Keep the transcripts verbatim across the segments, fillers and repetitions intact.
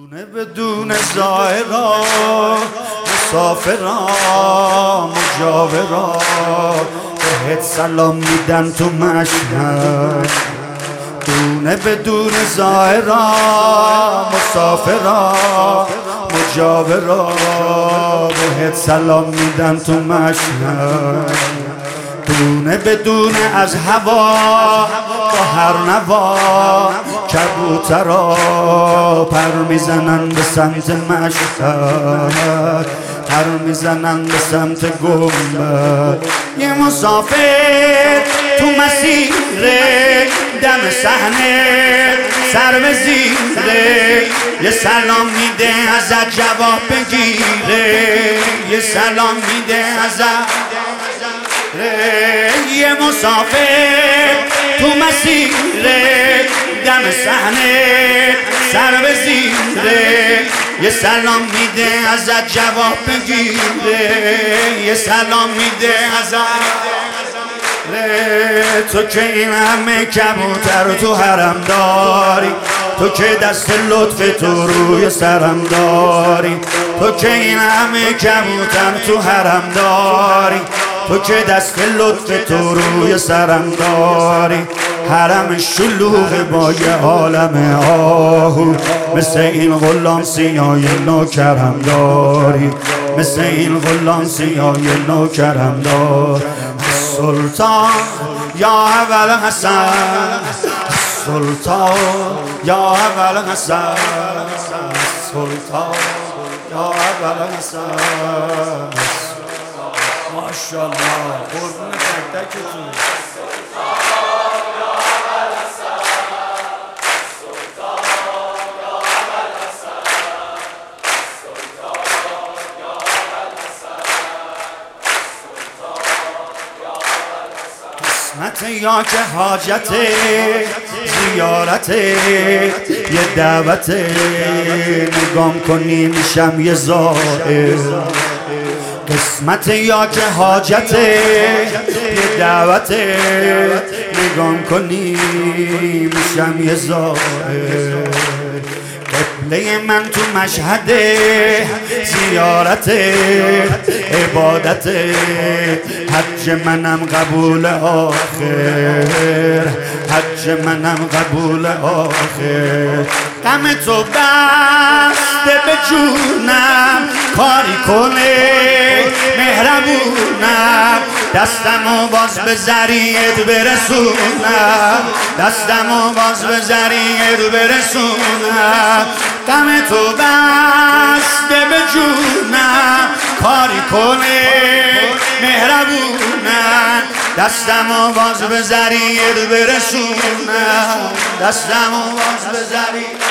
دونه بدون زائرا مسافرا مجاورا بهت سلام میدن تو مشهد. دونه بدون زائرا مسافرا مجاورا بهت سلام میدن تو مشهد. دونه بدونه از هوا با هر نوا کبوترا پر میزنن به سمت مشهد، پر میزنن به سمت گنبد. یه مسافر تو مسیر دم صحنه سر به زیره یه سلام میده ازت جواب بگیره، یه سلام میده ازت. یه مسافر تو مسیر دم صحنه سر به زیره یه سلام میده ازت جواب بگیره، یه سلام میده ازت. تو که این همه کبوتر تو حرم داری، تو که دست لطف تو روی سرم داری، تو که این همه کبوتر تو حرم داری، تو که دست لطف تو روی سرم داری. حرم شلوغ با یه عالم آهو، مثل این غلام سیاه نوکرم داری، مثل این غلام سیاه نوکرم داری. سلطان یا اول حسن، سلطان یا اول حسن، سلطان یا اول حسن. ماشاءالله قربون تک تکتون. قسمت یا که حاجت زیارت یه دعوت، نگام کنی میشم یه زائر. قسمت یا که حاجت یه دعوت، نگام کنی میشم یه زائر. قبله من تو مشهد زیارت عبادت، حج منم قبول آخر، حج منم قبول آخر. غم تو بسته به جونم کاری کنه مهربونم، دستمو باز به ذریعت برسونم، دستمو باز به ذریعت برسونم. غم تو بسته به جونم کاری کنه مهربونم، دستمو باز به ذریعت برسونم، دستمو باز به ذریعت.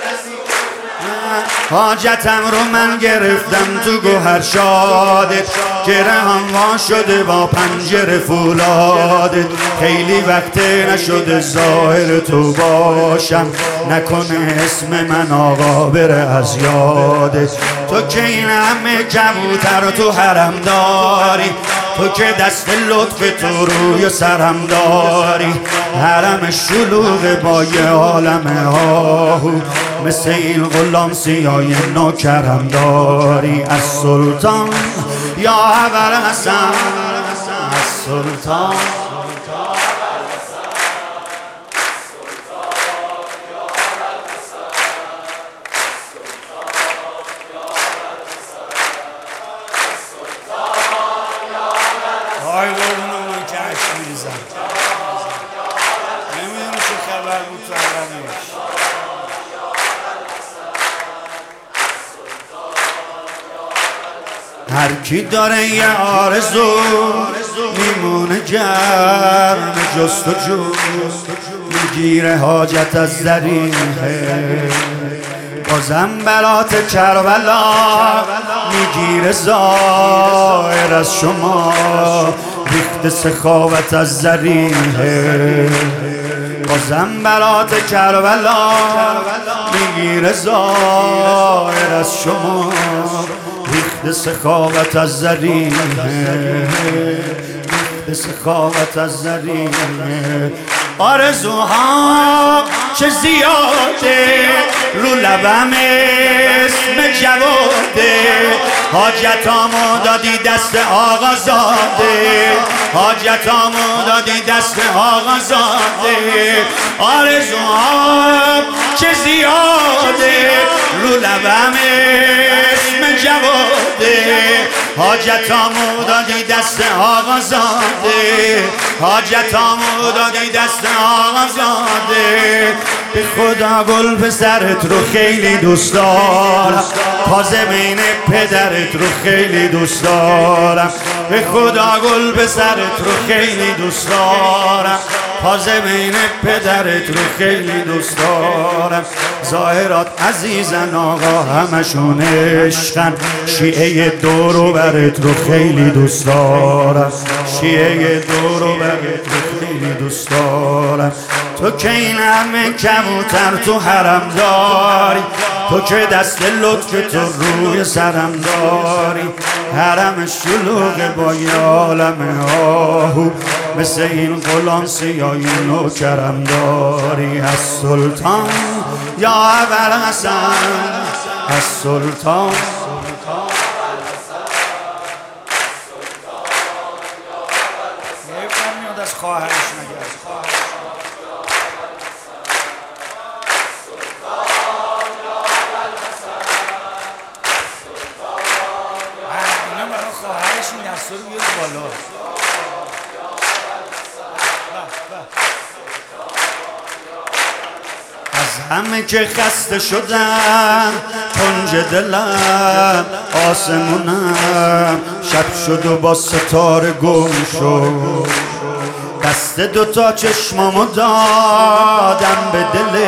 حاجتم رو من گرفتم تو گوهر شادت، گره‌ام وا شده با پنجره فولادت. خیلی وقت نشده ظاهر تو باشم، نکنه اسم من آقا بره از یادت. تو که این همه کبوتر تو حرم داری، تو که دست لطف تو روی سرم داری. حرم شلوغ با یه عالم آهو، مثل این غلام سیاه نوکرم داری. از سلطان یا اول حسن، از سلطان هر کی داره یه آرزو میمونه گرم جستجو، میگیره حاجت از ذریعه. بازم برات کربلا میگیره ظاهر از شما، ریخت سخاوت از ذریعه. بازم برات کربلا میگیره ظاهر از شما، ریخت سخاوت از ذریعه، ریخت سخاوت از ذریعه. آرزوها چه زیاده رو لبمه، اسم جواده حاجتامو دادی دست آقا زاده حاجتامو دادی دست آقا زاده آرزوام چه زیاده رو لبم اسم جواده حاجتامو دادی دست آقا زاده حاجتامو دادی دست آقا زاده به خدا گل پسرت رو خیلی دوست دارم کاظمین پدرت رو خیلی دوست دارم به خدا گل پسرت رو خیلی دوست دارم کاظمین پدرت رو خیلی دوست دارم ظاهرات عزیزن آقا همشون عشقن شیعه دور و برت رو خیلی دوست دارم شیعه دور و برت رو خیلی دوست دارم تو که این همه کبوتر تو حرم داری تو که دست لطف تو روی سرم داری حرم شلوغ با یه عالم آهو مثل این غلام سیاهی نوکرم داری از سلطان یا ابوالحسن از سلطان میاد از خواهرش مگه خواهرش این دست رو بیاد بالا از همه که خسته شدم کنج دلم آسمونم شب شد و با ستاره گم شد دست دوتا چشمامو دادم به دل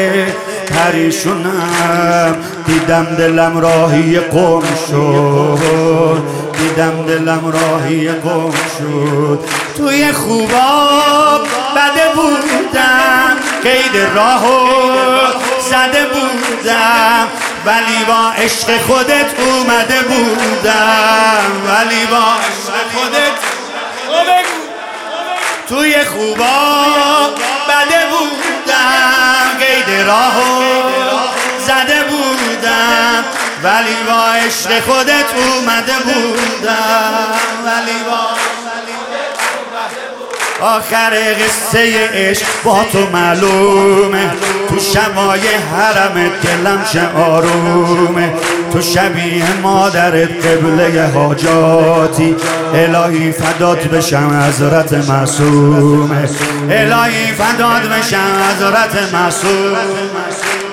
پریشونم دیدم دلم راهی قم شد دیدم دلم راهی قم شد توی خوباب بده بودم قید راهو زده بودم ولی با عشق خودت اومده بودم ولی با عشق خودت توی خوباب بده بودم قید راهو زده بودم ولی با عشق خودت اومده بودم ولی با آخر قصه عشق با تو معلومه تو شمای حرم دلم چه آرومه تو شبیه مادرت قبله حاجاتی الهی فدات بشم حضرت معصومه الهی فدات بشم حضرت معصومه